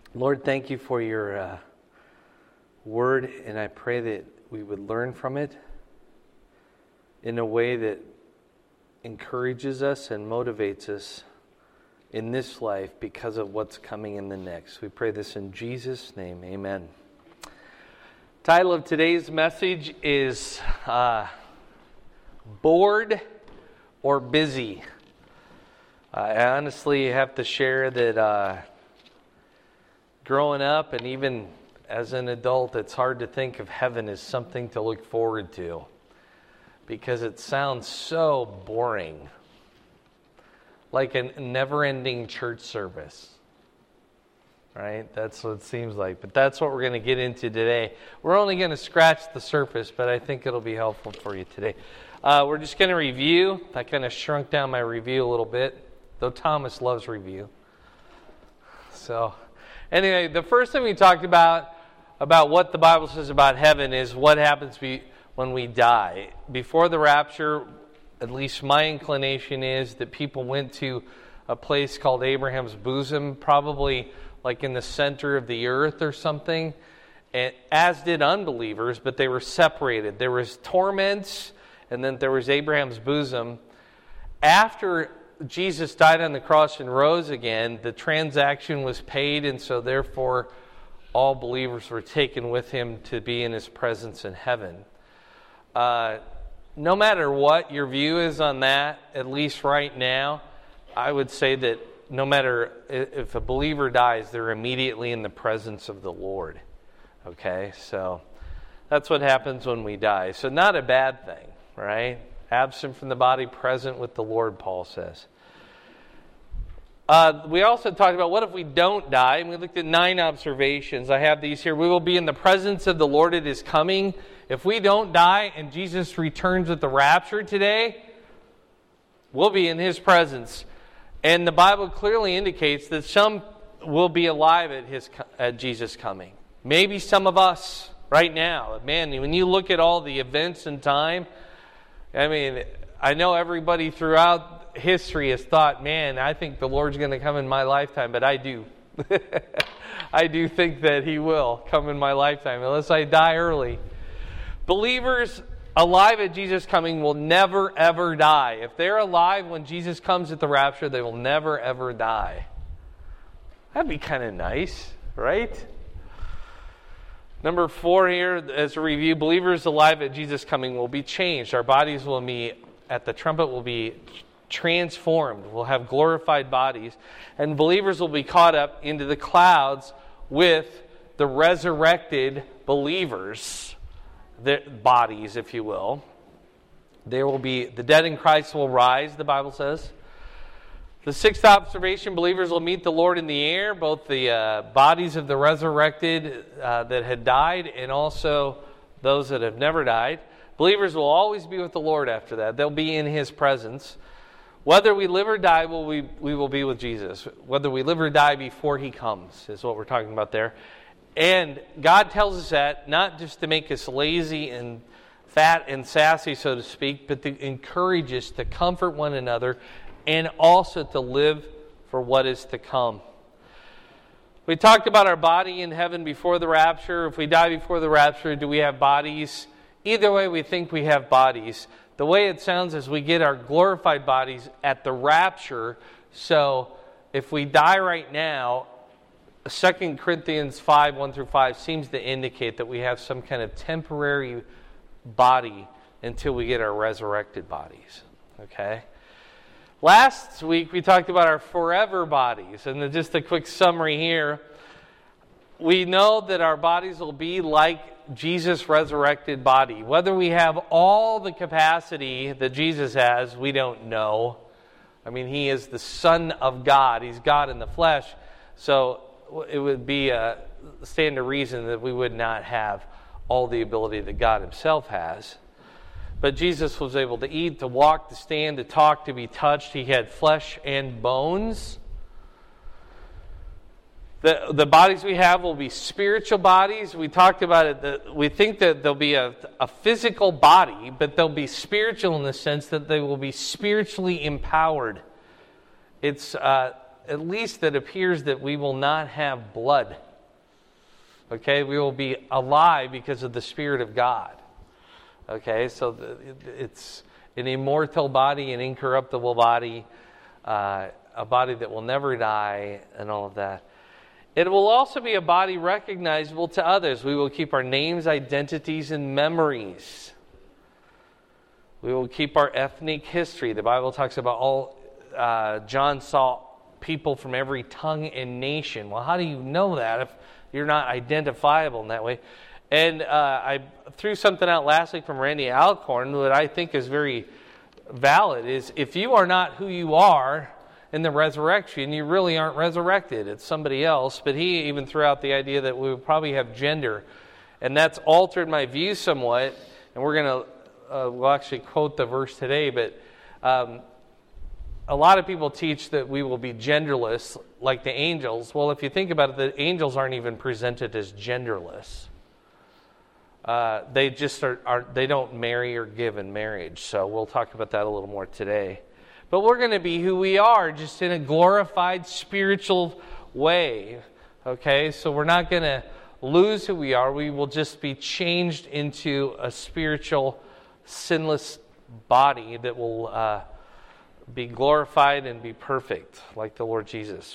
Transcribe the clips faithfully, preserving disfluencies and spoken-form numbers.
Lord, thank you for your uh, word, and I pray that we would learn from it in a way that encourages us and motivates us in this life because of what's coming in the next. We pray this in Jesus' name, amen. Title of today's message is uh, Bored or Busy. Uh, I honestly have to share that uh, growing up and even as an adult, it's hard to think of heaven as something to look forward to because it sounds so boring, like a never-ending church service. Right? That's what it seems like. But that's what we're going to get into today. We're only going to scratch the surface, but I think it'll be helpful for you today. Uh, we're just going to review. I kind of shrunk down my review a little bit, though Thomas loves review. So, anyway, the first thing we talked about, about what the Bible says about heaven is what happens be, when we die. Before the rapture, at least my inclination is that people went to a place called Abraham's bosom, probably like in the center of the earth or something, and as did unbelievers, but they were separated. There was torments, and then there was Abraham's bosom. After Jesus died on the cross and rose again, the transaction was paid, and so therefore all believers were taken with him to be in his presence in heaven. Uh, no matter what your view is on that, at least right now, I would say that no matter if a believer dies, they're immediately in the presence of the Lord. Okay, so that's what happens when we die. So not a bad thing, right? Absent from the body, present with the Lord, Paul says. Uh, we also talked about what if we don't die, and we looked at nine observations. I have these here. We will be in the presence of the Lord at his coming. If we don't die and Jesus returns at the rapture today, we'll be in his presence. And the Bible clearly indicates that some will be alive at his at Jesus' coming. Maybe some of us right now. Man, when you look at all the events in time, I mean, I know everybody throughout history has thought, man, I think the Lord's going to come in my lifetime, but I do. I do think that he will come in my lifetime, unless I die early. Believers alive at Jesus' coming will never, ever die. If they're alive when Jesus comes at the rapture, they will never, ever die. That'd be kind of nice, right? Number four here, as a review, believers alive at Jesus' coming will be changed. Our bodies will be, at the trumpet, will be transformed. We'll have glorified bodies. And believers will be caught up into the clouds with the resurrected believers. Their bodies, if you will. There will be, the dead in Christ will rise, the Bible says. The sixth observation, believers will meet the Lord in the air, both the uh, bodies of the resurrected uh, that had died and also those that have never died. Believers will always be with the Lord after that. They'll be in his presence. Whether we live or die, will we, we will be with Jesus. Whether we live or die before he comes is what we're talking about there. And God tells us that not just to make us lazy and fat and sassy, so to speak, but to encourage us to comfort one another and also to live for what is to come. We talked about our body in heaven before the rapture. If we die before the rapture, do we have bodies? Either way, we think we have bodies. The way it sounds is we get our glorified bodies at the rapture. So if we die right now, Second Corinthians five, one through five seems to indicate that we have some kind of temporary body until we get our resurrected bodies. Okay? Last week we talked about our forever bodies. And just a quick summary here. We know that our bodies will be like Jesus' resurrected body. Whether we have all the capacity that Jesus has, we don't know. I mean, he is the Son of God. He's God in the flesh. So it would be a stand to reason that we would not have all the ability that God himself has. But Jesus was able to eat, to walk, to stand, to talk, to be touched. He had flesh and bones. The, the bodies we have will be spiritual bodies. We talked about it. That we think that there'll be a, a physical body, but they'll be spiritual in the sense that they will be spiritually empowered. It's uh, at least it appears that we will not have blood. Okay, we will be alive because of the Spirit of God. Okay, so the, it's an immortal body, an incorruptible body, uh, a body that will never die, and all of that. It will also be a body recognizable to others. We will keep our names, identities, and memories. We will keep our ethnic history. The Bible talks about all, uh, John saw people from every tongue and nation. Well, how do you know that if you're not identifiable in that way? And uh, I threw something out last week from Randy Alcorn that I think is very valid, is if you are not who you are in the resurrection, you really aren't resurrected. It's somebody else. But he even threw out the idea that we would probably have gender. And that's altered my view somewhat. And we're going to, uh, we'll actually quote the verse today, but um, a lot of people teach that we will be genderless like the angels. Well, if you think about it, the angels aren't even presented as genderless. Uh, they just are, are, they don't marry or give in marriage. So we'll talk about that a little more today. But we're going to be who we are, just in a glorified spiritual way. Okay, so we're not going to lose who we are. We will just be changed into a spiritual, sinless body that will uh, be glorified and be perfect, like the Lord Jesus.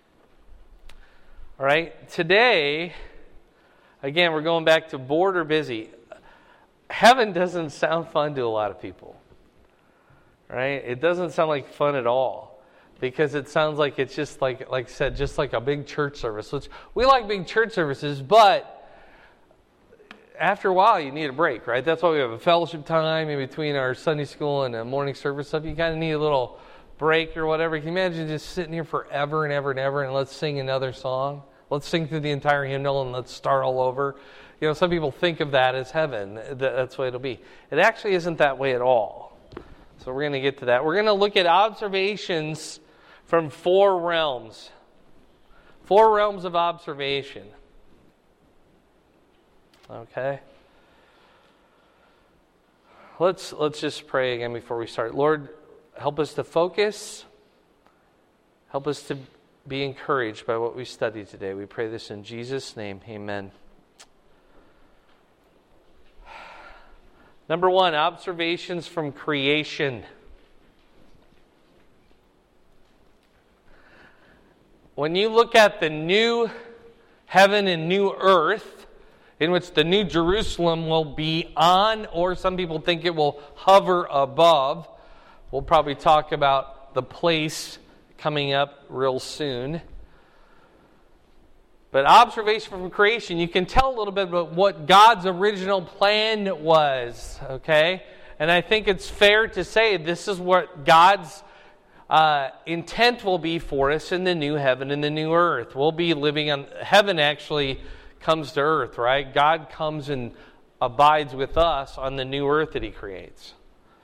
All right, today, again, we're going back to bored or busy. Heaven doesn't sound fun to a lot of people. Right? It doesn't sound like fun at all, because it sounds like it's just like, like I said, just like a big church service. Which we like big church services, but after a while you need a break, right? That's why we have a fellowship time in between our Sunday school and a morning service stuff. You kind of need a little break or whatever. Can you imagine just sitting here forever and ever and ever and let's sing another song? Let's sing through the entire hymnal and let's start all over. You know, some people think of that as heaven. That's the way it'll be. It actually isn't that way at all. So we're going to get to that. We're going to look at observations from four realms. Four realms of observation. Okay? Let's let's just pray again before we start. Lord, help us to focus. Help us to be encouraged by what we studied today. We pray this in Jesus' name. Amen. Number one, observations from creation. When you look at the new heaven and new earth, in which the new Jerusalem will be on, or some people think it will hover above, we'll probably talk about the place coming up real soon. But observation from creation, you can tell a little bit about what God's original plan was, okay? And I think it's fair to say this is what God's uh, intent will be for us in the new heaven and the new earth. We'll be living on, heaven actually comes to earth, right? God comes and abides with us on the new earth that He creates.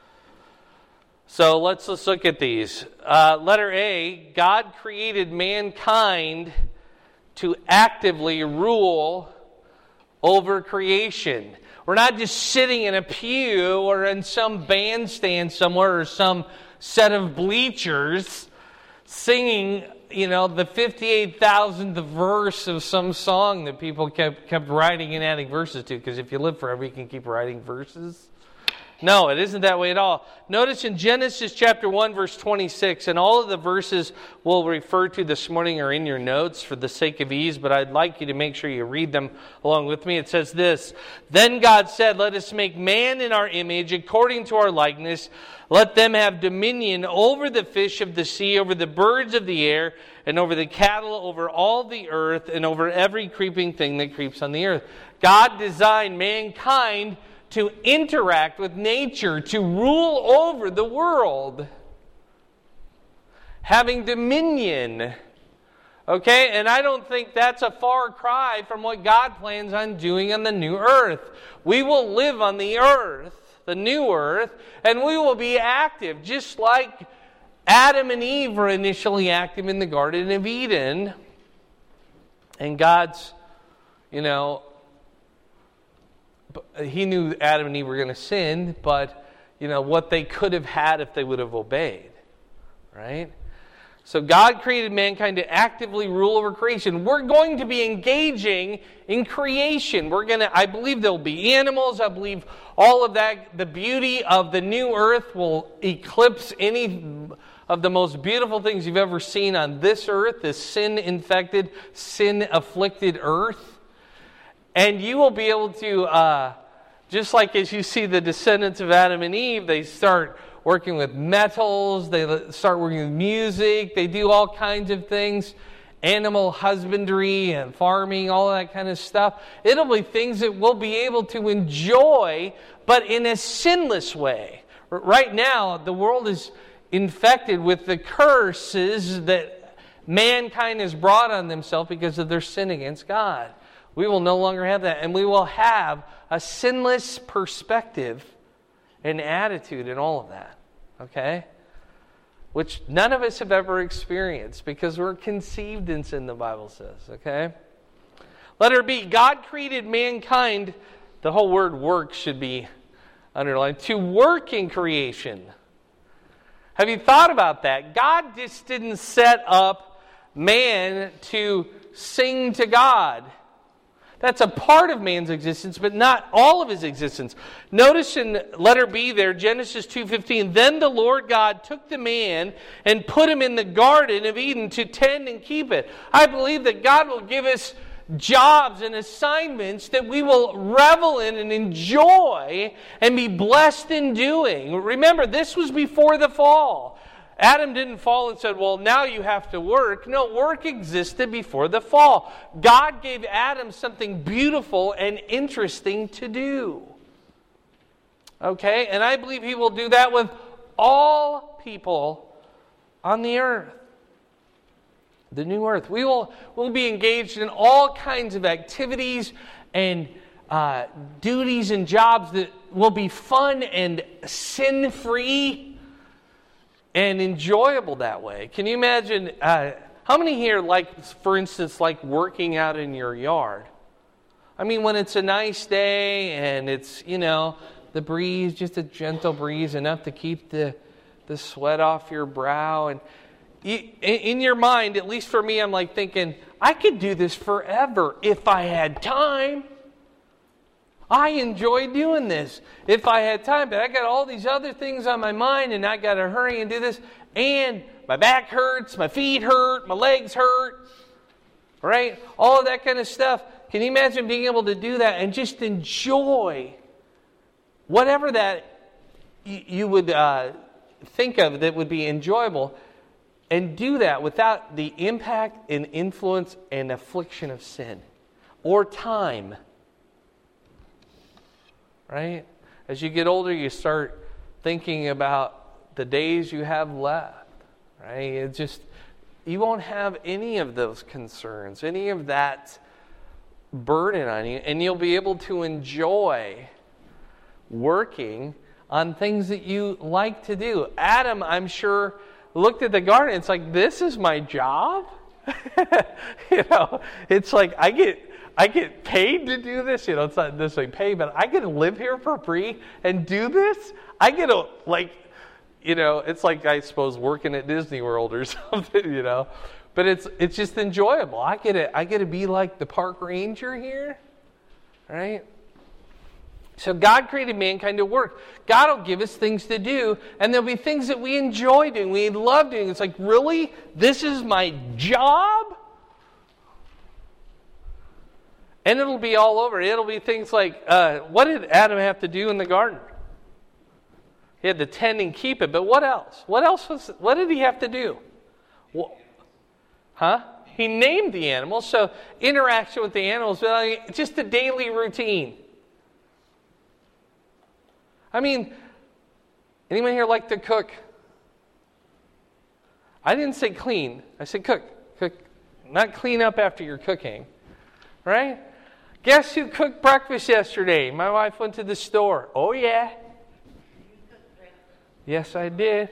So let's, let's look at these. Uh, letter A, God created mankind to actively rule over creation. We're not just sitting in a pew or in some bandstand somewhere or some set of bleachers singing, you know, the fifty-eight thousandth verse of some song that people kept kept writing and adding verses to, because if you live forever, you can keep writing verses. No, it isn't that way at all. Notice in Genesis chapter one, verse twenty-six, and all of the verses we'll refer to this morning are in your notes for the sake of ease, but I'd like you to make sure you read them along with me. It says this, "Then God said, let us make man in our image, according to our likeness. Let them have dominion over the fish of the sea, over the birds of the air, and over the cattle, over all the earth, and over every creeping thing that creeps on the earth." God designed mankind to interact with nature, to rule over the world, having dominion. Okay, and I don't think that's a far cry from what God plans on doing on the new earth. We will live on the earth, the new earth, and we will be active, just like Adam and Eve were initially active in the Garden of Eden. And God's, you know, He knew Adam and Eve were going to sin, but, you know, what they could have had if they would have obeyed, right? So God created mankind to actively rule over creation. We're going to be engaging in creation. We're going to, I believe there'll be animals. I believe all of that, the beauty of the new earth will eclipse any of the most beautiful things you've ever seen on this earth, this sin-infected, sin-afflicted earth. And you will be able to, uh, just like as you see the descendants of Adam and Eve, they start working with metals, they start working with music, they do all kinds of things, animal husbandry and farming, all that kind of stuff. It'll be things that we'll be able to enjoy, but in a sinless way. Right now, the world is infected with the curses that mankind has brought on themselves because of their sin against God. We will no longer have that, and we will have a sinless perspective and attitude and all of that. Okay? Which none of us have ever experienced because we're conceived in sin, the Bible says. Okay? Letter B, God created mankind, the whole word work should be underlined, to work in creation. Have you thought about that? God just didn't set up man to sing to God. That's a part of man's existence, but not all of his existence. Notice in letter B there, Genesis two fifteen, then the Lord God took the man and put him in the Garden of Eden to tend and keep it. I believe that God will give us jobs and assignments that we will revel in and enjoy and be blessed in doing. Remember, this was before the fall. Adam didn't fall and said, well, now you have to work. No, work existed before the fall. God gave Adam something beautiful and interesting to do. Okay? And I believe He will do that with all people on the earth. The new earth. We will we'll be engaged in all kinds of activities and uh, duties and jobs that will be fun and sin-free and enjoyable that way. Can you imagine, uh, how many here like, for instance, like working out in your yard? I mean, when it's a nice day and it's, you know, the breeze, just a gentle breeze, enough to keep the, the sweat off your brow. And you, in your mind, at least for me, I'm like thinking, I could do this forever if I had time. I enjoy doing this if I had time, but I got all these other things on my mind and I got to hurry and do this, and my back hurts, my feet hurt, my legs hurt, right? All of that kind of stuff. Can you imagine being able to do that and just enjoy whatever that you would uh, think of that would be enjoyable, and do that without the impact and influence and affliction of sin or time? Right? As you get older, you start thinking about the days you have left. Right? It just, you won't have any of those concerns, any of that burden on you, and you'll be able to enjoy working on things that you like to do. Adam, I'm sure, looked at the garden. It's like, this is my job? You know, it's like, I get... I get paid to do this. You know, it's not necessarily paid, but I get to live here for free and do this. I get to, like, you know, it's like, I suppose, working at Disney World or something, you know. But it's it's just enjoyable. I get to, I get to be like the park ranger here, right? So God created mankind to work. God will give us things to do, and there'll be things that we enjoy doing, we love doing. It's like, really? This is my job? And it'll be all over. It'll be things like, uh, what did Adam have to do in the garden? He had to tend and keep it, but what else? What else was? What did he have to do? Well, huh? He named the animals, so interaction with the animals, just a daily routine. I mean, anyone here like to cook? I didn't say clean. I said cook. Cook, not clean up after you're cooking, right? Guess who cooked breakfast yesterday? My wife went to the store. Oh, yeah. Yes, I did.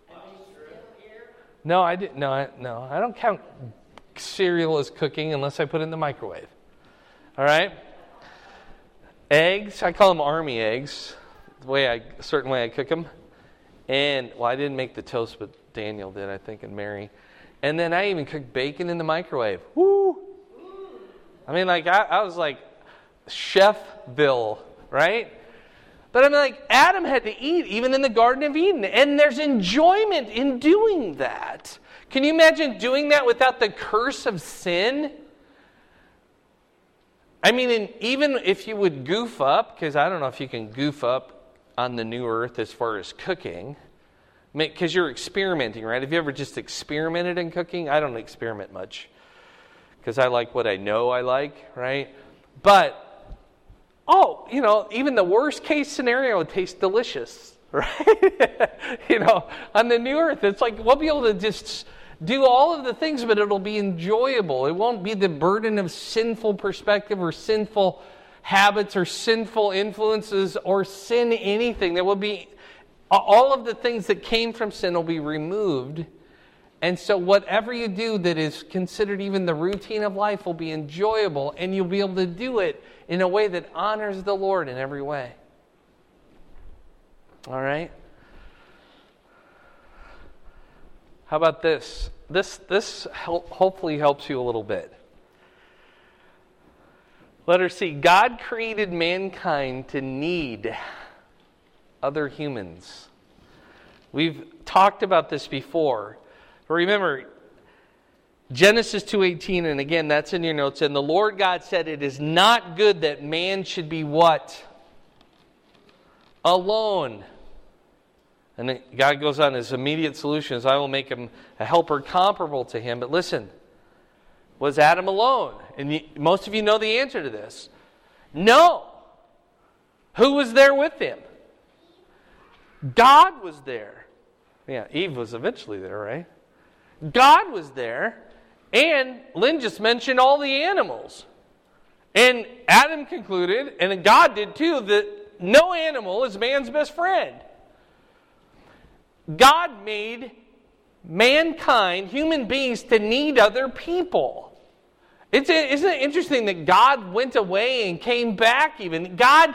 No, I didn't. No, I, no, I don't count cereal as cooking unless I put it in the microwave. All right? Eggs, I call them army eggs. The way I, a certain way I cook them. And, well, I didn't make the toast, but Daniel did, I think, and Mary. And then I even cooked bacon in the microwave. Woo! I mean, like, I, I was like, Chefville, right? But I mean, like, Adam had to eat even in the Garden of Eden. And there's enjoyment in doing that. Can you imagine doing that without the curse of sin? I mean, and even if you would goof up, because I don't know if you can goof up on the new earth as far as cooking, because you're experimenting, right? Have you ever just experimented in cooking? I don't experiment much, because I like what I know I like, right? But, oh, you know, even the worst case scenario tastes delicious, right? You know, on the new earth, it's like we'll be able to just do all of the things, but it'll be enjoyable. It won't be the burden of sinful perspective or sinful habits or sinful influences or sin anything. There will be all of the things that came from sin will be removed. And so whatever you do that is considered even the routine of life will be enjoyable, and you'll be able to do it in a way that honors the Lord in every way. All right? How about this? This this help, hopefully helps you a little bit. Letter C. God created mankind to need other humans. We've talked about this before. But remember, Genesis two eighteen, and again, that's in your notes. And the Lord God said, it is not good that man should be what? Alone. And then God goes on, his immediate solution is, I will make him a helper comparable to him. But listen, was Adam alone? And you, most of you know the answer to this. No. Who was there with him? God was there. Yeah, Eve was eventually there, right? God was there. And Lynn just mentioned all the animals. And Adam concluded, and God did too, that no animal is man's best friend. God made mankind, human beings, to need other people. It's, isn't it interesting that God went away and came back even? God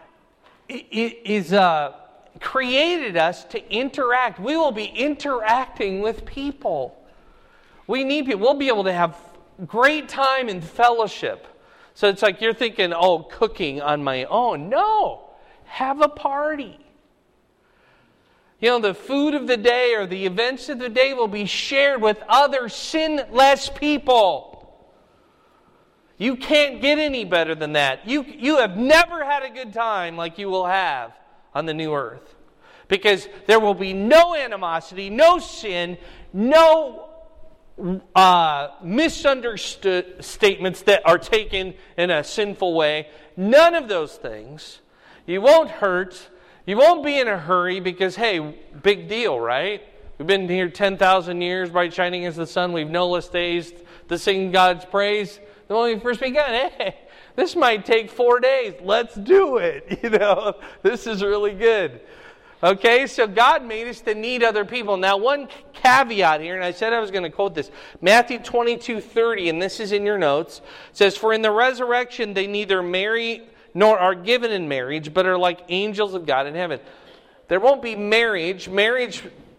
is uh, created us to interact. We will be interacting with people. We need people. We'll be able to have great time in fellowship. So it's like you're thinking, oh, cooking on my own. No, have a party. You know, the food of the day or the events of the day will be shared with other sinless people. You can't get any better than that. You, you have never had a good time like you will have on the new earth. Because there will be no animosity, no sin, no uh, misunderstood statements that are taken in a sinful way. None of those things. You won't hurt. You won't be in a hurry because, hey, big deal, right? We've been here ten thousand years, bright shining as the sun. We've no less days to sing God's praise than when we first began. Hey, this might take four days. Let's do it. You know, this is really good. Okay, so God made us to need other people. Now, one caveat here, and I said I was going to quote this. Matthew twenty-two thirty, and this is in your notes. It says, for in the resurrection they neither marry nor are given in marriage, but are like angels of God in heaven. There won't be marriage. Marriage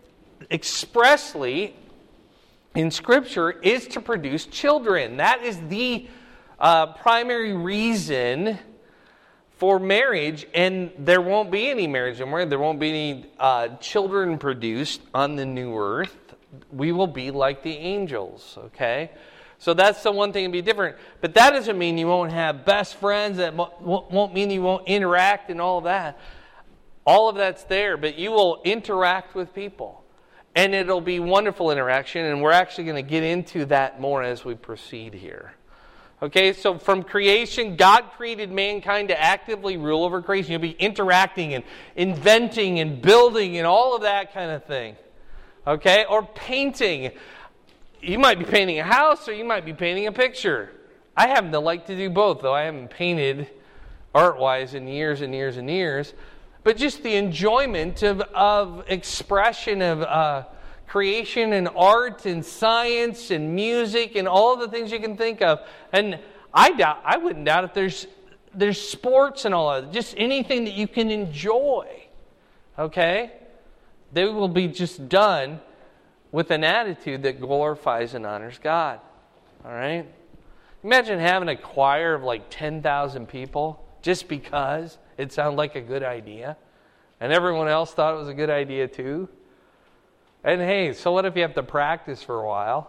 expressly in Scripture is to produce children. That is the uh, primary reason for marriage, and there won't be any marriage anymore. There won't be any uh, children produced on the new earth. We will be like the angels, okay? So that's the one thing to be different. But that doesn't mean you won't have best friends. That won't mean you won't interact and all of that. All of that's there, but you will interact with people. And it'll be wonderful interaction, and we're actually going to get into that more as we proceed here. Okay, so from creation, God created mankind to actively rule over creation. You'll be interacting and inventing and building and all of that kind of thing. Okay, or painting. You might be painting a house or you might be painting a picture. I happen to like to do both, though I haven't painted art-wise in years and years and years. But just the enjoyment of, of expression of uh, creation and art and science and music and all the things you can think of. And I doubt, I wouldn't doubt if there's there's sports and all of it. Just anything that you can enjoy. Okay? They will be just done with an attitude that glorifies and honors God. All right? Imagine having a choir of like ten thousand people just because it sounded like a good idea. And everyone else thought it was a good idea too. And hey, so what if you have to practice for a while?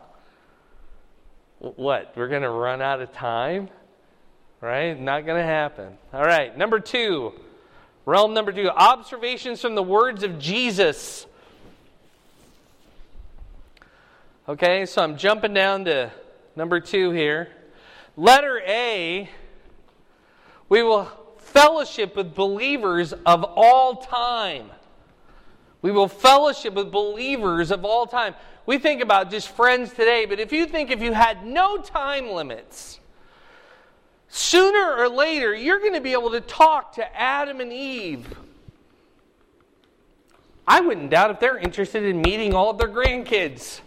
What? We're going to run out of time? Right? Not going to happen. All right, number two. Realm number two. Observations from the words of Jesus. Okay, so I'm jumping down to number two here. Letter A. We will fellowship with believers of all time. We will fellowship with believers of all time. We think about just friends today, but if you think if you had no time limits, sooner or later you're going to be able to talk to Adam and Eve. I wouldn't doubt if they're interested in meeting all of their grandkids.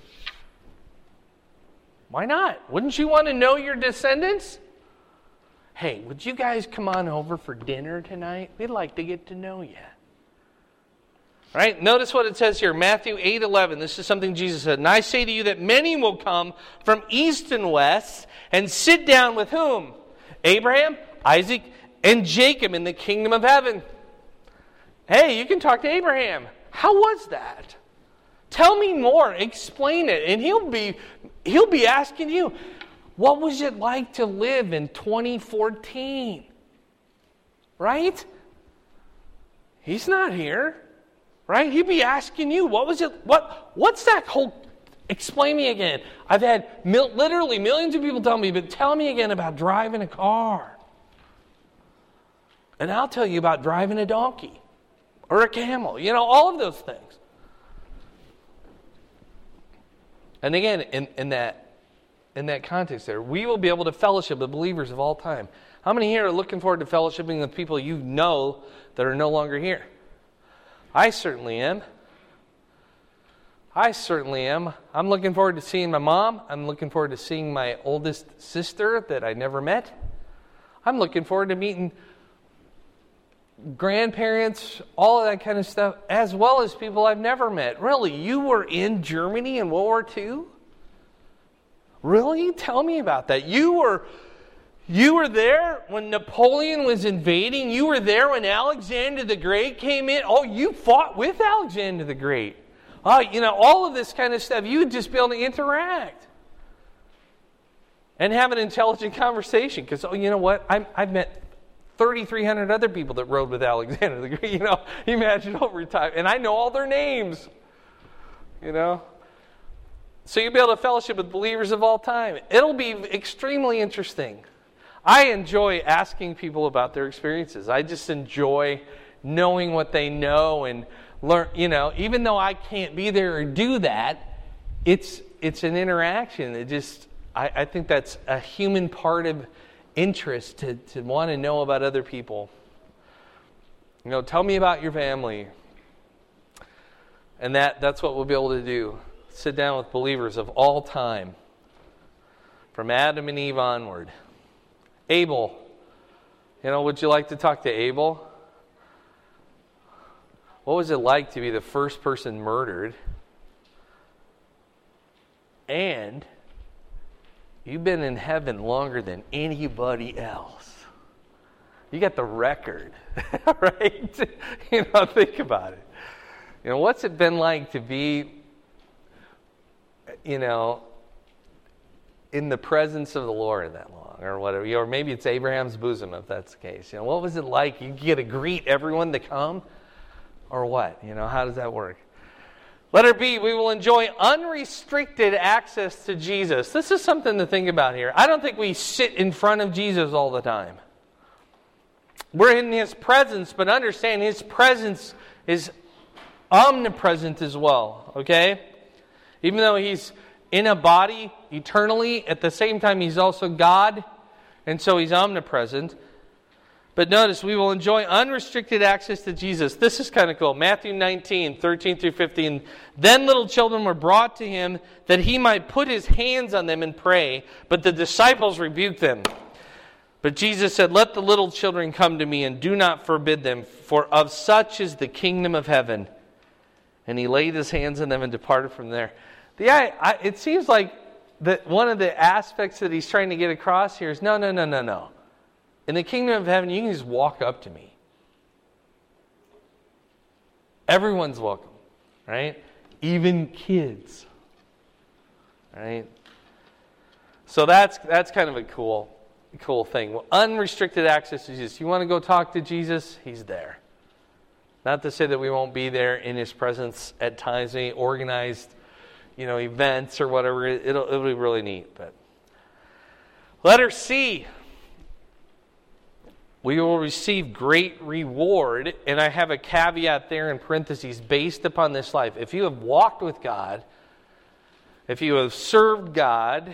Why not? Wouldn't you want to know your descendants? Hey, would you guys come on over for dinner tonight? We'd like to get to know you. Right? Notice what it says here, Matthew eight eleven. This is something Jesus said. And I say to you that many will come from east and west and sit down with whom? Abraham, Isaac, and Jacob in the kingdom of heaven. Hey, you can talk to Abraham. How was that? Tell me more. Explain it. And he'll be, he'll be asking you, what was it like to live in twenty fourteen? Right? He's not here. Right? He'd be asking you, what was it? What? What's that whole? Explain me again. I've had mil, literally millions of people tell me, but tell me again about driving a car. And I'll tell you about driving a donkey or a camel. You know, all of those things. And again, in, in that in that context there, we will be able to fellowship with believers of all time. How many here are looking forward to fellowshipping with people you know that are no longer here? I certainly am. I certainly am. I'm looking forward to seeing my mom. I'm looking forward to seeing my oldest sister that I never met. I'm looking forward to meeting grandparents, all of that kind of stuff, as well as people I've never met. Really, you were in Germany in World War Two? Really? Tell me about that. You were... You were there when Napoleon was invading. You were there when Alexander the Great came in. Oh, you fought with Alexander the Great. Oh, you know, all of this kind of stuff. You would just be able to interact and have an intelligent conversation. Because, oh, you know what? I'm, I've met thirty-three hundred other people that rode with Alexander the Great. You know, imagine over time. And I know all their names. You know. So you'll be able to fellowship with believers of all time. It'll be extremely interesting. I enjoy asking people about their experiences. I just enjoy knowing what they know and learn, you know, even though I can't be there or do that, it's it's an interaction. It just I, I think that's a human part of interest to, to want to know about other people. You know, tell me about your family. And that, that's what we'll be able to do. Sit down with believers of all time. From Adam and Eve onward. Abel. You know, would you like to talk to Abel? What was it like to be the first person murdered? And you've been in heaven longer than anybody else. You got the record, right? You know, think about it. You know, what's it been like to be, you know, in the presence of the Lord that long, or whatever, or maybe it's Abraham's bosom if that's the case. You know, what was it like? You get to greet everyone to come, or what? You know, how does that work? Letter B, we will enjoy unrestricted access to Jesus. This is something to think about here. I don't think we sit in front of Jesus all the time. We're in His presence, but understand His presence is omnipresent as well, okay? Even though He's in a body eternally, at the same time He's also God, and so He's omnipresent. But notice, we will enjoy unrestricted access to Jesus. This is kind of cool. Matthew nineteen, thirteen through fifteen. Then little children were brought to Him that He might put His hands on them and pray, but the disciples rebuked them. But Jesus said, let the little children come to me and do not forbid them, for of such is the kingdom of heaven. And He laid His hands on them and departed from there. the I, I, it seems like that one of the aspects that he's trying to get across here is no, no, no, no, no. In the kingdom of heaven, you can just walk up to me. Everyone's welcome, right? Even kids, right? So that's that's kind of a cool, cool thing. Well, unrestricted access to Jesus. You want to go talk to Jesus? He's there. Not to say that we won't be there in His presence at times, any organized, you know, events or whatever. It'll it'll be really neat. But letter C. We will receive great reward, and I have a caveat there in parentheses, based upon this life. If you have walked with God, if you have served God,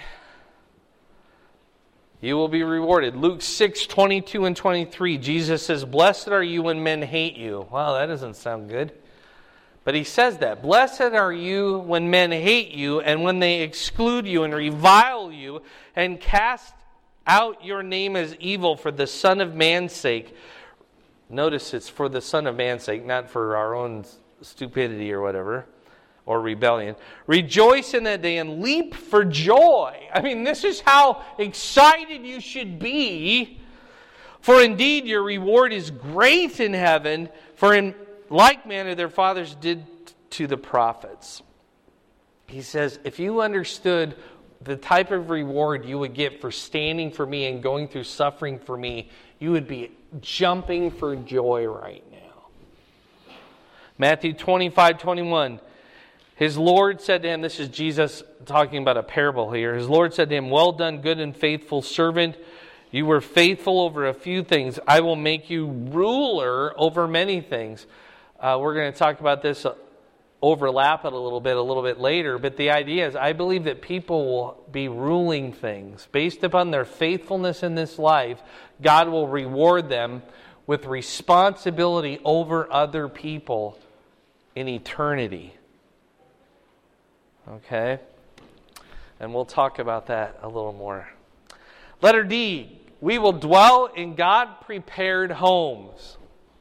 you will be rewarded. Luke six, twenty-two and twenty-three, Jesus says, "Blessed are you when men hate you." Wow, that doesn't sound good. But He says that. "Blessed are you when men hate you, and when they exclude you and revile you, and cast out your name as evil for the Son of Man's sake." Notice it's for the Son of Man's sake, not for our own stupidity or whatever, or rebellion. "Rejoice in that day and leap for joy." I mean, this is how excited you should be. "For indeed your reward is great in heaven, for in like manner their fathers did to the prophets." He says, if you understood the type of reward you would get for standing for me and going through suffering for me, you would be jumping for joy right now. Matthew twenty-five, twenty-one. His Lord said to him, this is Jesus talking about a parable here. His Lord said to him, "Well done, good and faithful servant. You were faithful over a few things. I will make you ruler over many things." Uh, we're going to talk about this, uh, overlap it a little bit, a little bit later. But the idea is, I believe that people will be ruling things. Based upon their faithfulness in this life, God will reward them with responsibility over other people in eternity. Okay? And we'll talk about that a little more. Letter D. We will dwell in God-prepared homes.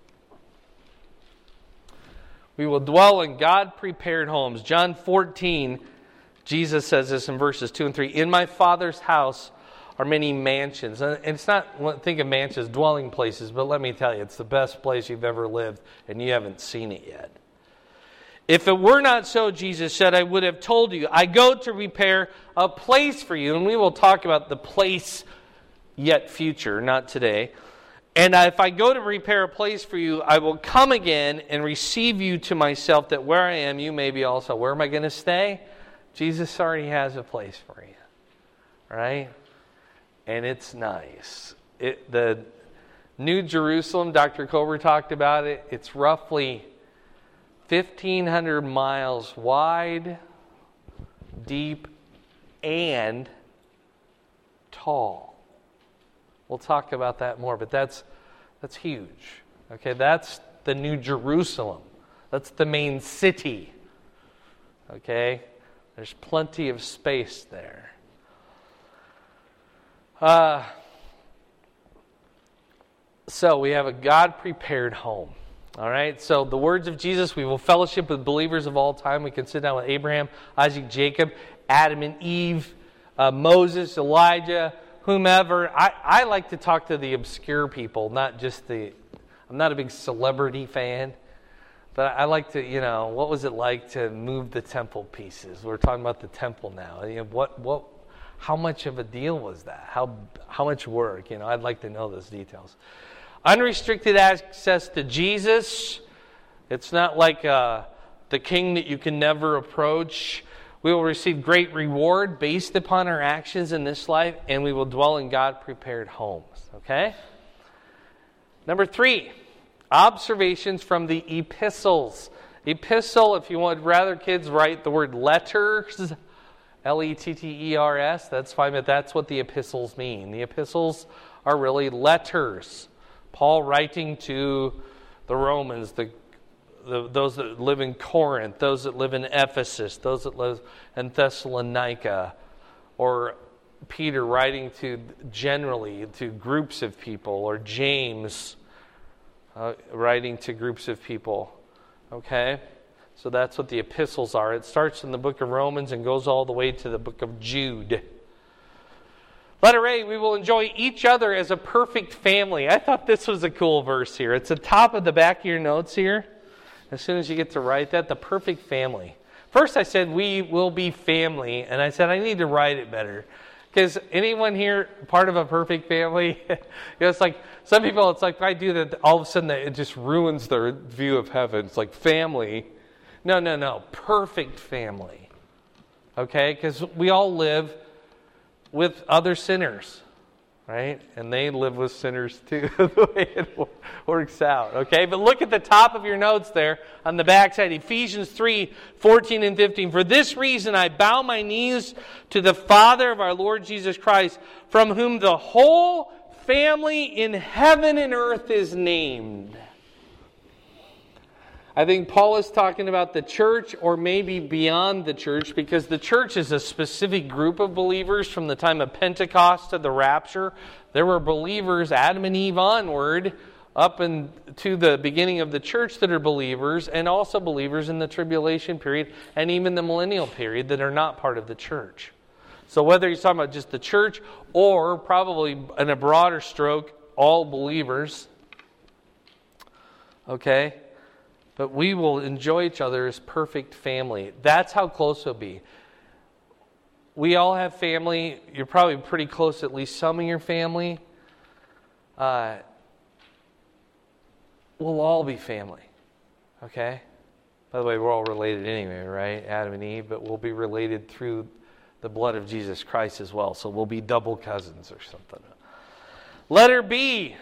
We will dwell in God-prepared homes. John fourteen, Jesus says this in verses two and three. "In my Father's house are many mansions." And it's not, think of mansions, dwelling places, but let me tell you, it's the best place you've ever lived, and you haven't seen it yet. "If it were not so," Jesus said, "I would have told you. I go to prepare a place for you." And we will talk about the place yet future, not today. "And if I go to prepare a place for you, I will come again and receive you to myself, that where I am, you may be also." Where am I going to stay? Jesus already has a place for you. Right? And it's nice. It, the New Jerusalem, Doctor Kober talked about it. It's roughly fifteen hundred miles wide, deep, and tall. We'll talk about that more, but that's that's huge. Okay, that's the New Jerusalem. That's the main city. Okay, there's plenty of space there. Uh, so we have a God-prepared home. All right, so the words of Jesus, "We will fellowship with believers of all time." We can sit down with Abraham, Isaac, Jacob, Adam and Eve, uh, Moses, Elijah, whomever. I, I like to talk to the obscure people, not just the... I'm not a big celebrity fan, but I like to, you know, what was it like to move the temple pieces? We're talking about the temple now. You know, what, what, how much of a deal was that? How, how much work? You know, I'd like to know those details. Unrestricted access to Jesus. It's not like uh, the king that you can never approach. We will receive great reward based upon our actions in this life, and we will dwell in God-prepared homes. Okay? Number three, observations from the epistles. Epistle, if you would rather kids write the word letters, L E T T E R S, that's fine, but that's what the epistles mean. The epistles are really letters. Paul writing to the Romans, the The, those that live in Corinth, those that live in Ephesus, those that live in Thessalonica, or Peter writing to generally to groups of people, or James uh, writing to groups of people. Okay? So that's what the epistles are. It starts in the book of Romans and goes all the way to the book of Jude. Letter A, we will enjoy each other as a perfect family. I thought this was a cool verse here. It's the top of the back of your notes here. As soon as you get to write that, the perfect family. First I said we will be family, and I said I need to write it better. Because anyone here part of a perfect family? You know, it's like, some people, it's like if I do that, all of a sudden it just ruins their view of heaven. It's like family. No, no, no. Perfect family. Okay? Because we all live with other sinners, right? And they live with sinners too, the way it works out, okay? But look at the top of your notes there on the back side, Ephesians three, fourteen and fifteen. For this reason I bow my knees to the Father of our Lord Jesus Christ, from whom the whole family in heaven and earth is named. I think Paul is talking about the church, or maybe beyond the church, because the church is a specific group of believers from the time of Pentecost to the rapture. There were believers, Adam and Eve onward, up into the beginning of the church that are believers, and also believers in the tribulation period and even the millennial period that are not part of the church. So whether he's talking about just the church or probably in a broader stroke, all believers, okay? But we will enjoy each other as perfect family. That's how close we'll be. We all have family. You're probably pretty close to at least some of your family. Uh, we'll all be family. Okay? By the way, we're all related anyway, right? Adam and Eve. But we'll be related through the blood of Jesus Christ as well. So we'll be double cousins or something. Letter B.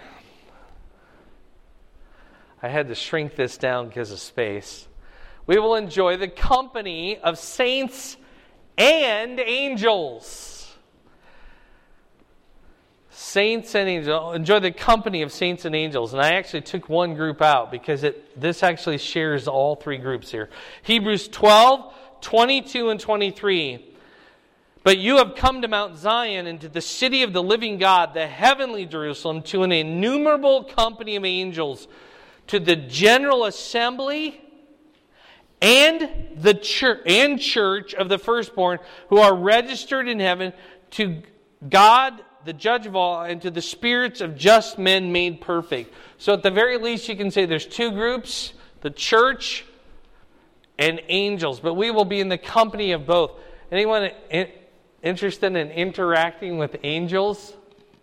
I had to shrink this down because of space. We will enjoy the company of saints and angels. Saints and angels. Enjoy the company of saints and angels. And I actually took one group out because it this actually shares all three groups here. Hebrews twelve, twenty-two, and twenty-three. But you have come to Mount Zion and to the city of the living God, the heavenly Jerusalem, to an innumerable company of angels, to the general assembly and the church and church of the firstborn who are registered in heaven, to God, the judge of all, and to the spirits of just men made perfect. So at the very least you can say there's two groups, the church and angels. But we will be in the company of both. Anyone interested in interacting with angels?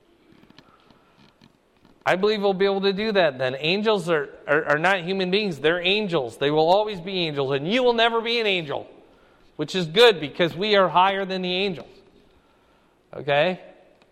I believe we'll be able to do that then. Angels are, are, are not human beings. They're angels. They will always be angels. And you will never be an angel. Which is good because we are higher than the angels. Okay?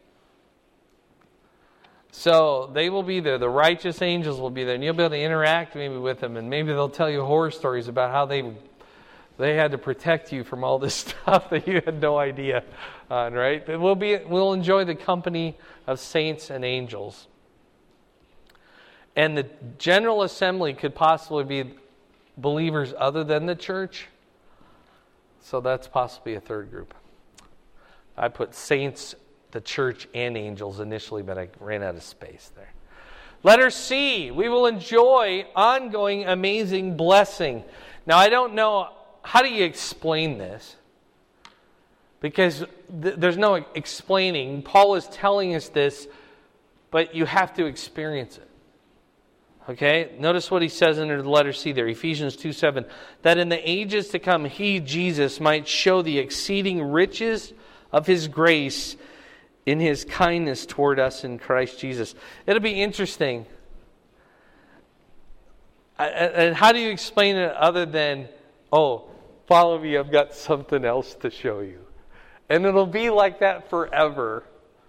So they will be there. The righteous angels will be there. And you'll be able to interact maybe with them. And maybe they'll tell you horror stories about how they they had to protect you from all this stuff that you had no idea on, right? But we'll be we'll enjoy the company of saints and angels. And the general assembly could possibly be believers other than the church. So that's possibly a third group. I put saints, the church, and angels initially, but I ran out of space there. Letter C, we will enjoy ongoing amazing blessing. Now, I don't know, how do you explain this? Because th- there's no explaining. Paul is telling us this, but you have to experience it. Okay, notice what he says under the letter C there, Ephesians two seven. That in the ages to come, he, Jesus, might show the exceeding riches of his grace in his kindness toward us in Christ Jesus. It'll be interesting. And how do you explain it other than, oh, follow me, I've got something else to show you. And it'll be like that forever.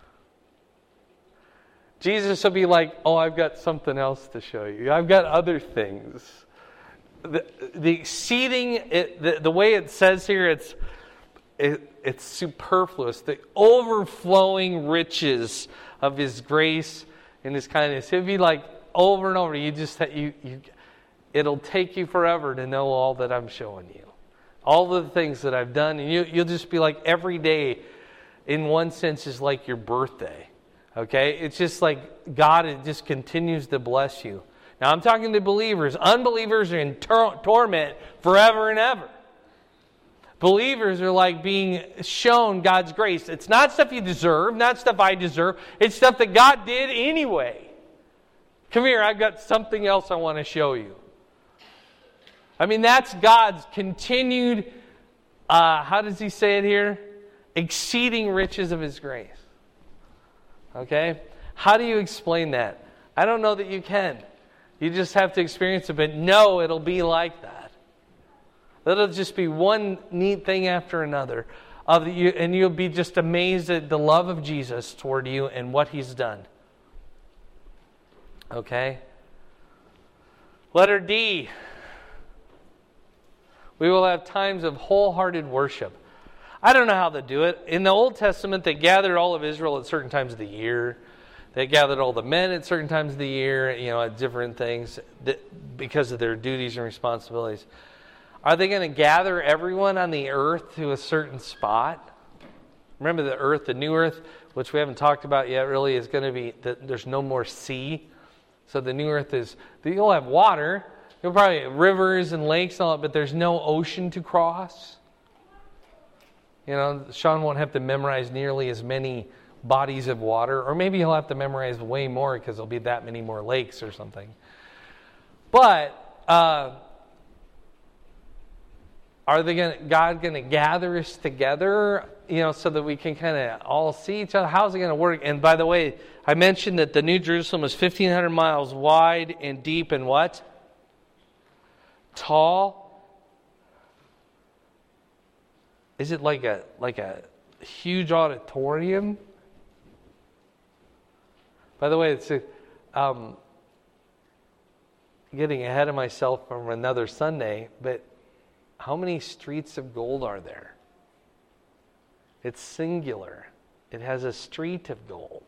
Jesus will be like, oh, I've got something else to show you. I've got other things. The, the exceeding, it, the, the way it says here, it's it, it's superfluous. The overflowing riches of his grace and his kindness. It'll be like over and over. You just you you. It'll take you forever to know all that I'm showing you, all the things that I've done, and you you'll just be like every day, in one sense, is like your birthday. Okay? It's just like God, it just continues to bless you. Now I'm talking to believers. Unbelievers are in tor- torment forever and ever. Believers are like being shown God's grace. It's not stuff you deserve, not stuff I deserve. It's stuff that God did anyway. Come here, I've got something else I want to show you. I mean, that's God's continued, uh, how does he say it here? Exceeding riches of his grace. Okay? How do you explain that? I don't know that you can. You just have to experience it, but no, it'll be like that. It'll just be one neat thing after another. Of you, and you'll be just amazed at the love of Jesus toward you and what he's done. Okay? Letter D. We will have times of wholehearted worship. I don't know how they do it. In the Old Testament, they gathered all of Israel at certain times of the year. They gathered all the men at certain times of the year, you know, at different things because of their duties and responsibilities. Are they going to gather everyone on the earth to a certain spot? Remember the earth, the new earth, which we haven't talked about yet really, is going to be that there's no more sea. So the new earth is, you'll have water, you'll probably have rivers and lakes and all that, but there's no ocean to cross. You know, Sean won't have to memorize nearly as many bodies of water, or maybe he'll have to memorize way more because there'll be that many more lakes or something. But uh, are they going? God going to gather us together, you know, so that we can kind of all see each other? How's it going to work? And by the way, I mentioned that the New Jerusalem was fifteen hundred miles wide and deep and what? Tall. Is it like a like a huge auditorium? By the way, it's a, um, getting ahead of myself from another Sunday, but how many streets of gold are there? It's singular. It has a street of gold.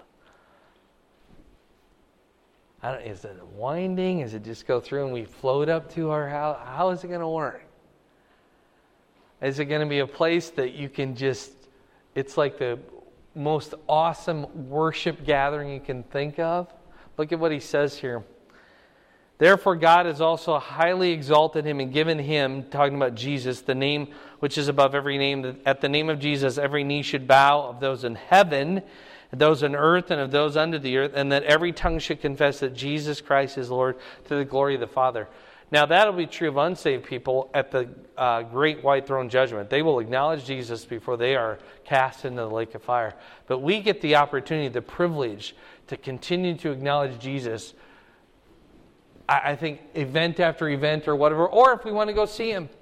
I don't, is it winding? Is it just go through and we float up to our house? How is it going to work? Is it going to be a place that you can just, it's like the most awesome worship gathering you can think of? Look at what he says here. Therefore God has also highly exalted him and given him, talking about Jesus, the name which is above every name, that at the name of Jesus every knee should bow, of those in heaven, those on earth, and of those under the earth, and that every tongue should confess that Jesus Christ is Lord, to the glory of the Father. Now that'll be true of unsaved people at the uh, great white throne judgment. They will acknowledge Jesus before they are cast into the lake of fire. But we get the opportunity, the privilege to continue to acknowledge Jesus, I, I think, event after event or whatever, or if we want to go see him.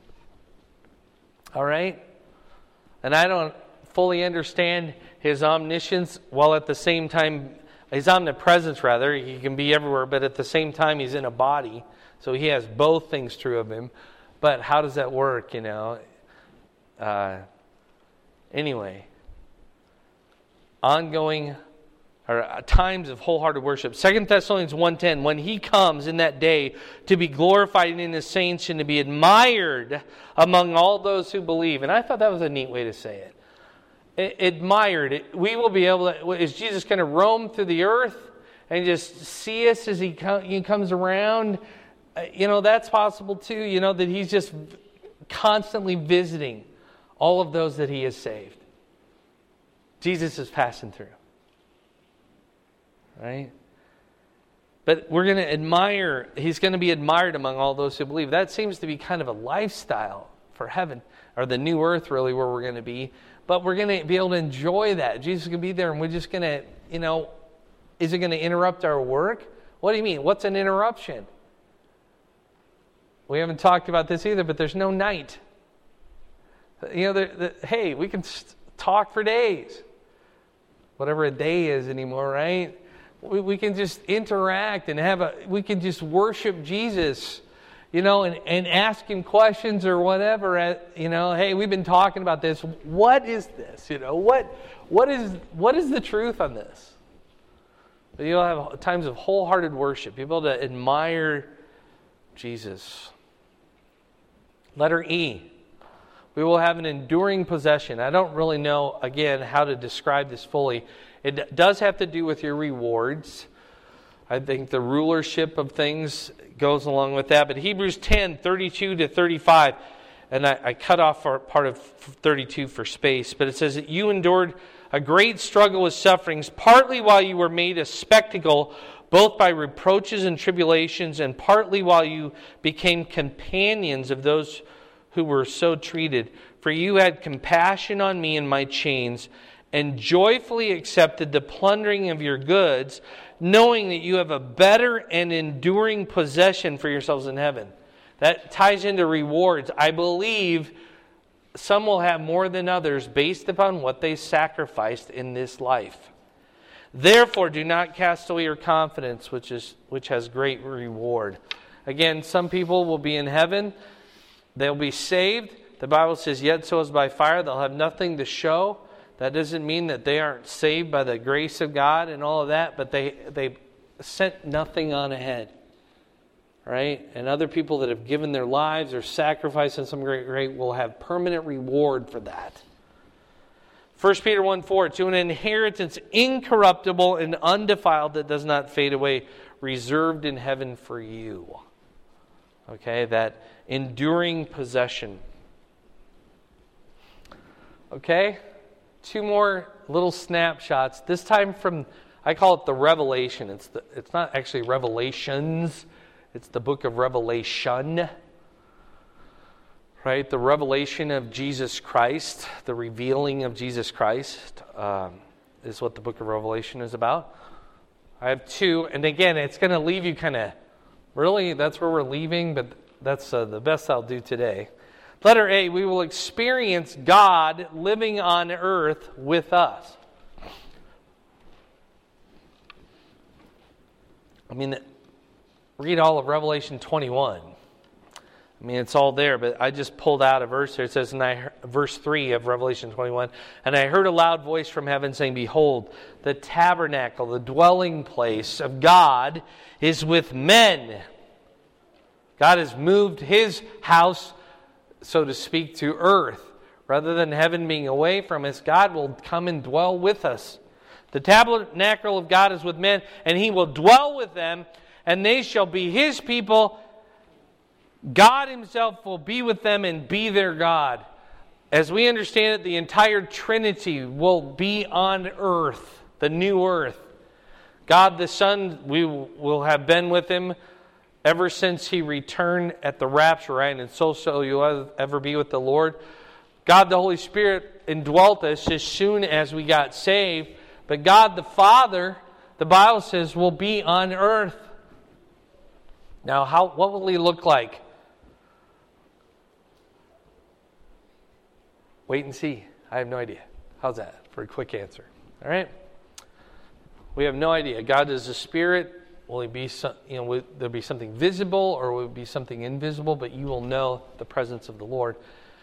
All right? And I don't fully understand his omniscience, while at the same time, his omnipresence rather, he can be everywhere, but at the same time he's in a body. So he has both things true of him. But how does that work, you know? Uh, anyway. Ongoing, or times of wholehearted worship. Second Thessalonians one ten, when he comes in that day to be glorified in his saints and to be admired among all those who believe. And I thought that was a neat way to say it. I- admired. We will be able to, is Jesus going to roam through the earth and just see us as he, com- he comes around? You know, that's possible too, you know, that he's just constantly visiting all of those that he has saved. Jesus is passing through. Right? But we're going to admire, he's going to be admired among all those who believe. That seems to be kind of a lifestyle for heaven, or the new earth really, where we're going to be. But we're going to be able to enjoy that. Jesus is going to be there and we're just going to, you know, is it going to interrupt our work? What do you mean? What's an interruption? We haven't talked about this either, but there's no night. You know, the, the, hey, we can talk for days. Whatever a day is anymore, right? We, we can just interact and have a, we can just worship Jesus, you know, and, and ask him questions or whatever. At, you know, hey, we've been talking about this. What is this? You know, what what is what is the truth on this? But you'll have times of wholehearted worship. People to admire Jesus. Letter E. We will have an enduring possession. I don't really know, again, how to describe this fully. It does have to do with your rewards. I think the rulership of things goes along with that. But Hebrews ten, thirty-two to thirty-five, and I, I cut off part of thirty-two for space, but it says that you endured a great struggle with sufferings, partly while you were made a spectacle, both by reproaches and tribulations, and partly while you became companions of those who were so treated. For you had compassion on me in my chains, and joyfully accepted the plundering of your goods, knowing that you have a better and enduring possession for yourselves in heaven. That ties into rewards. I believe some will have more than others based upon what they sacrificed in this life. Therefore, do not cast away your confidence, which is which has great reward. Again, some people will be in heaven. They'll be saved. The Bible says, yet so is by fire. They'll have nothing to show. That doesn't mean that they aren't saved by the grace of God and all of that, but they, they sent nothing on ahead. Right? And other people that have given their lives or sacrificed in some great rate will have permanent reward for that. First Peter one four, to an inheritance incorruptible and undefiled that does not fade away, reserved in heaven for you. Okay, that enduring possession. Okay, two more little snapshots. This time from, I call it the Revelation. It's the, it's not actually Revelations. It's the book of Revelation. Right? The revelation of Jesus Christ, the revealing of Jesus Christ um, is what the book of Revelation is about. I have two, and again, it's going to leave you kind of, really, that's where we're leaving, but that's uh, the best I'll do today. Letter A, we will experience God living on earth with us. I mean, read all of Revelation twenty-one. I mean, it's all there, but I just pulled out a verse there. It says in I, verse three of Revelation twenty-one, and I heard a loud voice from heaven saying, behold, the tabernacle, the dwelling place of God is with men. God has moved His house, so to speak, to earth. Rather than heaven being away from us, God will come and dwell with us. The tabernacle of God is with men, and He will dwell with them, and they shall be His people. God Himself will be with them and be their God. As we understand it, the entire Trinity will be on earth, the new earth. God the Son, we will have been with Him ever since He returned at the rapture, right? And so shall you ever be with the Lord. God the Holy Spirit indwelt us as soon as we got saved. But God the Father, the Bible says, will be on earth. Now, how? What will He look like? Wait and see. I have no idea. How's that for a quick answer? All right? We have no idea. God is a spirit. Will He be, some, you know, will there be something visible or will it be something invisible? But you will know the presence of the Lord.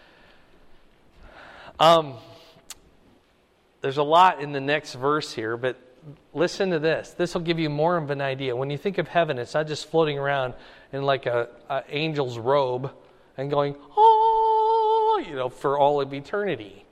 Um, there's a lot in the next verse here, but listen to this. This will give you more of an idea. When you think of heaven, it's not just floating around in like a, a angel's robe and going, oh, you know, for all of eternity.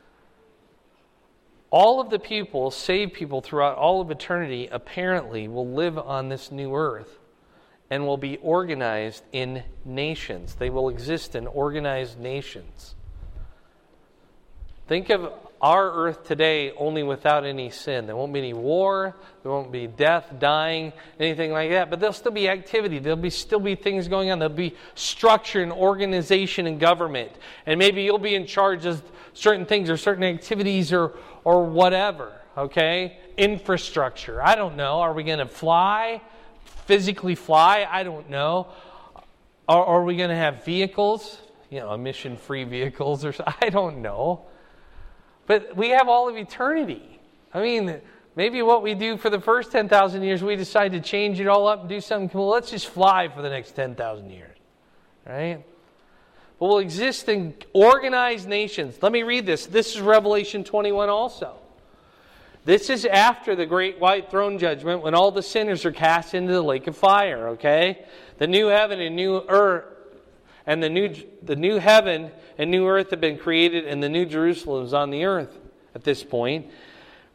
All of the people, saved people throughout all of eternity, apparently will live on this new earth and will be organized in nations. They will exist in organized nations. Think of our earth today only without any sin. There won't be any war, there won't be death, dying, anything like that. But there'll still be activity. There'll be still be things going on. There'll be structure and organization and government. And maybe you'll be in charge of certain things or certain activities or or whatever. Okay? Infrastructure. I don't know. Are we going to fly? Physically fly? I don't know. Or are we going to have vehicles? You know, emission-free vehicles or something? I don't know. But we have all of eternity. I mean, maybe what we do for the first ten thousand years, we decide to change it all up and do something cool. Let's just fly for the next ten thousand years. Right? But we'll exist in organized nations. Let me read this. This is Revelation twenty-one also. This is after the great white throne judgment when all the sinners are cast into the lake of fire. Okay? The new heaven and new earth. And the new the new heaven and new earth have been created, and the new Jerusalem is on the earth at this point.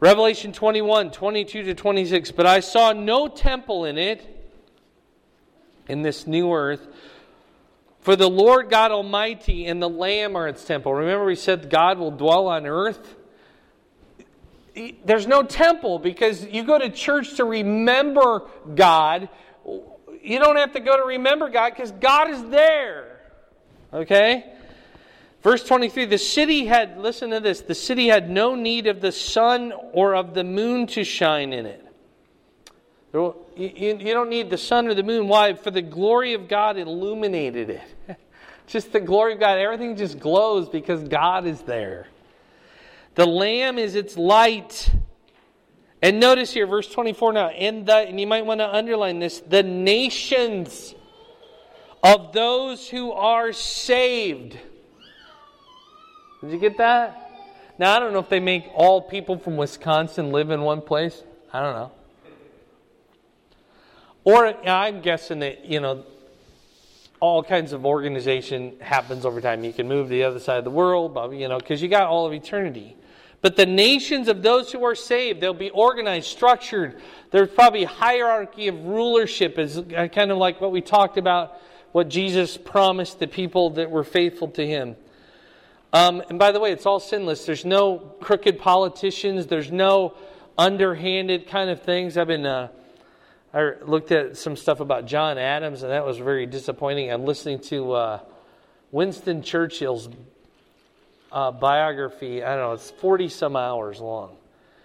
Revelation twenty-one, twenty-two to twenty-six. But I saw no temple in it, in this new earth, for the Lord God Almighty and the Lamb are its temple. Remember we said God will dwell on earth? There's no temple because you go to church to remember God. You don't have to go to remember God because God is there. Okay? Verse twenty-three, the city had, listen to this, the city had no need of the sun or of the moon to shine in it. You, you don't need the sun or the moon. Why? For the glory of God illuminated it. Just the glory of God. Everything just glows because God is there. The Lamb is its light. And notice here, verse twenty-four now, and, the, and you might want to underline this, the nations of those who are saved. Did you get that? Now, I don't know if they make all people from Wisconsin live in one place. I don't know. Or I'm guessing that, you know, all kinds of organization happens over time. You can move to the other side of the world, you know, because you got all of eternity. But the nations of those who are saved, they'll be organized, structured. There's probably hierarchy of rulership, is kind of like what we talked about, what Jesus promised the people that were faithful to Him. Um, and by the way, it's all sinless. There's no crooked politicians. There's no underhanded kind of things. I've been, uh, I looked at some stuff about John Adams, and that was very disappointing. I'm listening to uh, Winston Churchill's Uh, biography. I don't know, it's forty some hours long.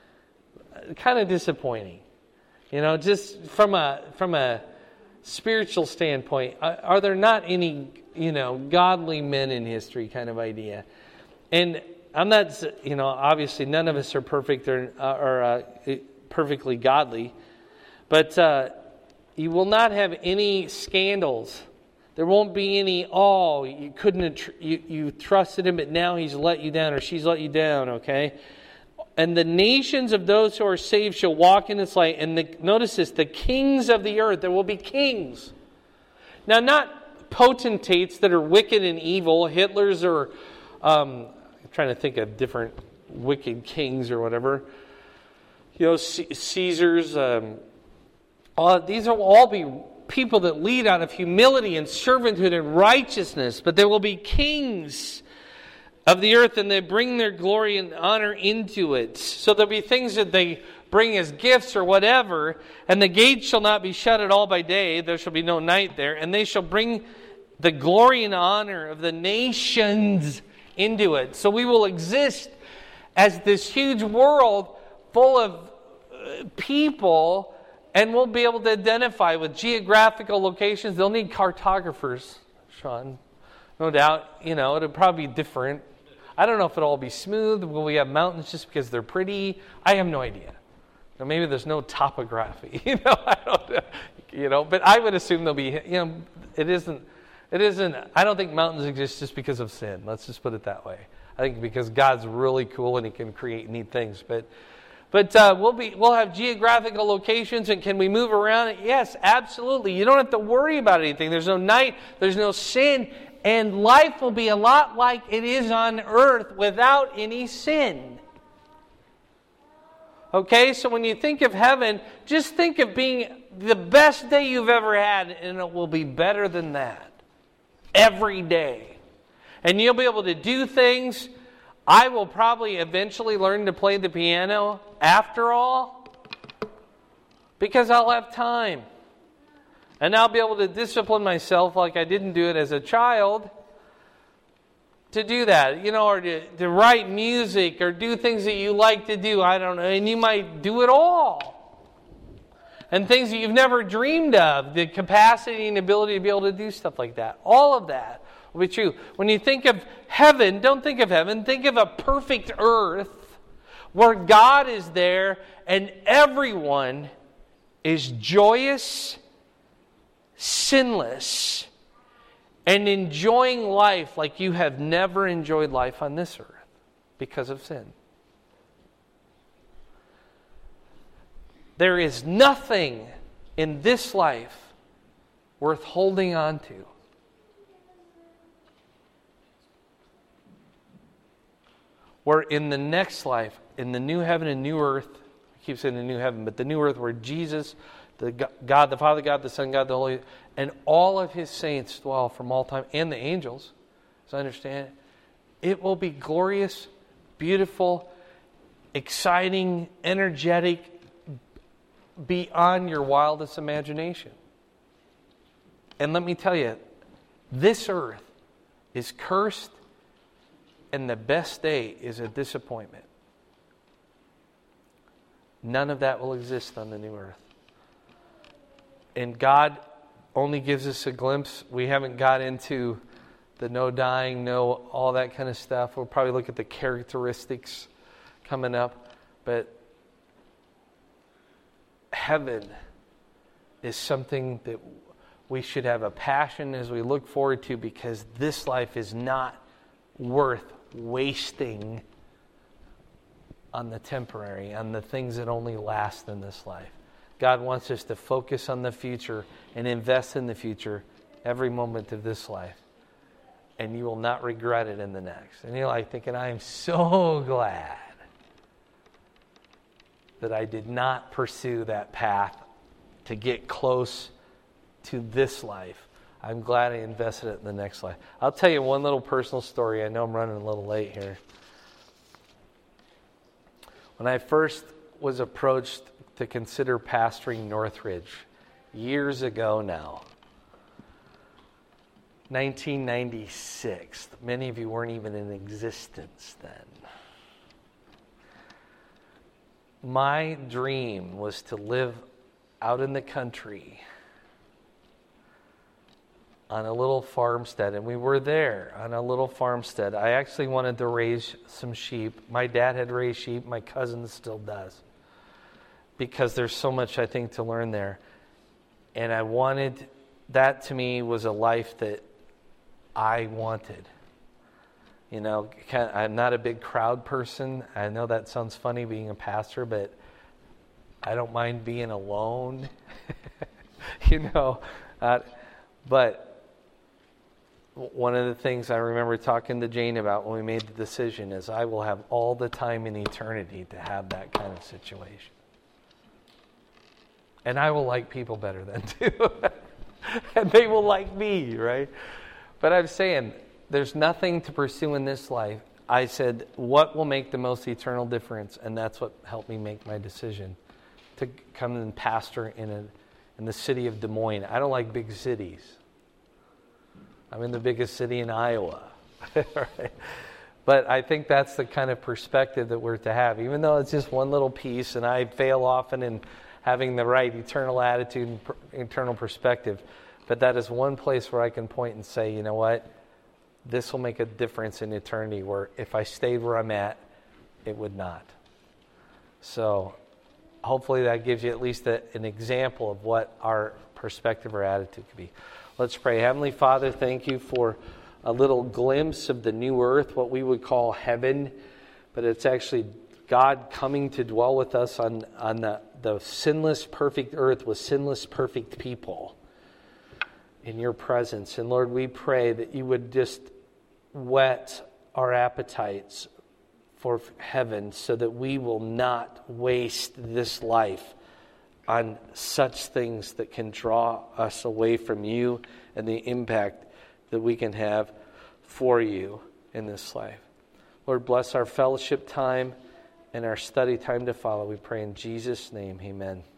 Kind of disappointing. You know, just from a from a spiritual standpoint, are there not any, you know, godly men in history kind of idea? And I'm not, you know, obviously none of us are perfect or, uh, or uh, perfectly godly, but uh, you will not have any scandals. There won't be any, oh, you couldn't, you, you trusted him, but now he's let you down or she's let you down, okay? And the nations of those who are saved shall walk in its light. And the, notice this, the kings of the earth, there will be kings. Now, not potentates that are wicked and evil, Hitlers or, um, I'm trying to think of different wicked kings or whatever. You know, C- Caesars, um, all, these will all be people that lead out of humility and servanthood and righteousness, but there will be kings of the earth, and they bring their glory and honor into it. So there'll be things that they bring as gifts or whatever, and the gates shall not be shut at all by day, there shall be no night there, and they shall bring the glory and honor of the nations into it. So we will exist as this huge world full of people. And we'll be able to identify with geographical locations. They'll need cartographers, Sean. No doubt, you know, it'll probably be different. I don't know if it'll all be smooth. Will we have mountains just because they're pretty? I have no idea. Or maybe there's no topography. You know, I don't know. You know, but I would assume there'll be, you know, it isn't, it isn't, I don't think mountains exist just because of sin. Let's just put it that way. I think because God's really cool and He can create neat things. But But uh, we'll be we'll have geographical locations, and can we move around? Yes, absolutely. You don't have to worry about anything. There's no night. There's no sin. And life will be a lot like it is on earth without any sin. Okay, so when you think of heaven, just think of being the best day you've ever had, and it will be better than that. Every day. And you'll be able to do things. I will probably eventually learn to play the piano after all, because I'll have time. And I'll be able to discipline myself like I didn't do it as a child to do that, you know, or to, to write music or do things that you like to do. I don't know, and you might do it all. And things that you've never dreamed of, the capacity and ability to be able to do stuff like that. All of that will be true. When you think of heaven, don't think of heaven, think of a perfect earth where God is there and everyone is joyous, sinless, and enjoying life like you have never enjoyed life on this earth because of sin. There is nothing in this life worth holding on to. Where in the next life, in the new heaven and new earth, I keep saying the new heaven, but the new earth where Jesus, the God, the Father, God, the Son, God, the Holy, and all of his saints dwell from all time, and the angels, as I understand it, it will be glorious, beautiful, exciting, energetic, beyond your wildest imagination. And let me tell you, this earth is cursed, and the best day is a disappointment. None of that will exist on the new earth. And God only gives us a glimpse. We haven't got into the no dying, no all that kind of stuff. We'll probably look at the characteristics coming up. But heaven is something that we should have a passion as we look forward to, because this life is not worth wasting on the temporary, on the things that only last in this life. God wants us to focus on the future and invest in the future every moment of this life. And you will not regret it in the next. And you're like thinking, I am so glad that I did not pursue that path to get close to this life. I'm glad I invested it in the next life. I'll tell you one little personal story. I know I'm running a little late here. When I first was approached to consider pastoring Northridge, years ago now, nineteen ninety-six, many of you weren't even in existence then. My dream was to live out in the country on a little farmstead, and we were there on a little farmstead. I actually wanted to raise some sheep. My dad had raised sheep. My cousin still does, because there's so much, I think, to learn there. And I wanted, that to me was a life that I wanted. You know, I'm not a big crowd person. I know that sounds funny being a pastor, but I don't mind being alone. you know, uh, but one of the things I remember talking to Jane about when we made the decision is I will have all the time in eternity to have that kind of situation. And I will like people better then too. And they will like me, right? But I'm saying, there's nothing to pursue in this life. I said, what will make the most eternal difference? And that's what helped me make my decision to come and pastor in a, in the city of Des Moines. I don't like big cities. I'm in the biggest city in Iowa. right? But I think that's the kind of perspective that we're to have. Even though it's just one little piece, and I fail often in having the right eternal attitude and per, eternal perspective, but that is one place where I can point and say, you know what? This will make a difference in eternity, where if I stayed where I'm at, it would not. So hopefully that gives you at least a, an example of what our perspective or attitude could be. Let's pray. Heavenly Father, thank you for a little glimpse of the new earth, what we would call heaven, but it's actually God coming to dwell with us on, on the, the sinless, perfect earth with sinless, perfect people in your presence. And Lord, we pray that you would just whet our appetites for heaven so that we will not waste this life on such things that can draw us away from you and the impact that we can have for you in this life. Lord, bless our fellowship time and our study time to follow. We pray in Jesus' name, amen.